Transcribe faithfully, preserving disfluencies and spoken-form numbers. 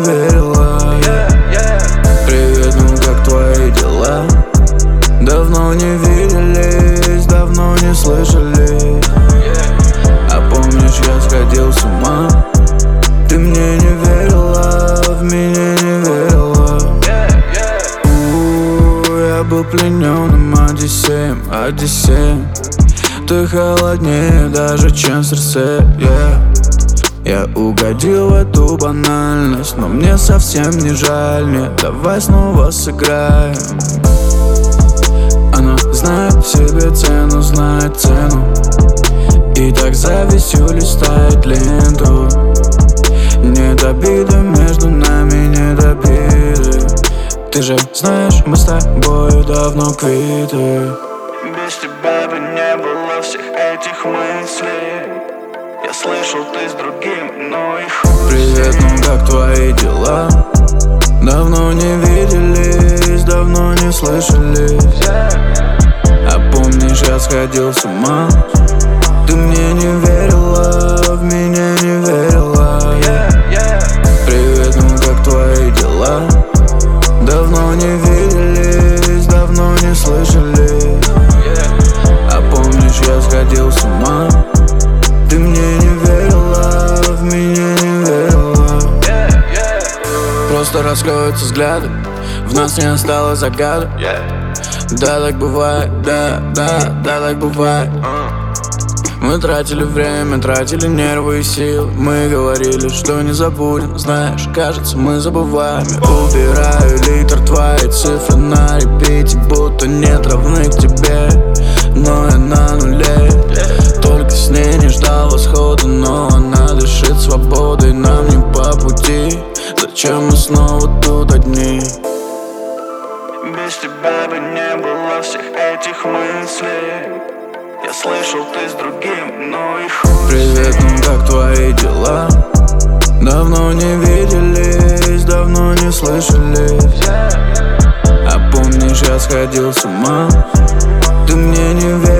верила. Привет, ну как твои дела? Давно не виделись, давно не слышали. А помнишь, я сходил с ума? Ты мне не верила, в меня не верила. У-у-у, я был плененным Одиссеем, Одиссеем. Ты холоднее даже, чем сердце, yeah. Я угодил в эту банальность, но мне совсем не жаль. Нет, давай снова сыграем. Она знает себе цену, знает цену. И так завистью листает ленту. Нет обиды между нами, нет обиды. Ты же знаешь, мы с тобой давно квиты. Без тебя бы не было всех этих мыслей. Я слышал, ты с другим, но и хуй. Привет, ну как твои дела? Давно не виделись, давно не слышались. А помнишь, я сходил с ума? Ты мне не верила, в меня не верила. Привет, ну как твои дела? Давно не виделись, давно не слышали. А помнишь, я сходил с ума? Ты мне не верила, в меня не верила. Просто расходятся взгляды, в нас не осталось загадок. Да, так бывает, да, да, да, так бывает. Мы тратили время, тратили нервы и силы. Мы говорили, что не забудем. Знаешь, кажется, мы забываем. Я убираю литр твои цифры на репите, будто нет равных тебе. Но я на нуле. Только с ней не ждал восхода, но она дышит свободой. Нам не по пути. Зачем мы снова тут одни? Без тебя бы не было всех этих мыслей. Я слышал, ты с другим, но и хуй. Привет, ну как твои дела? Давно не виделись, давно не слышались. А помнишь, я сходил с ума? Ты мне не веришь.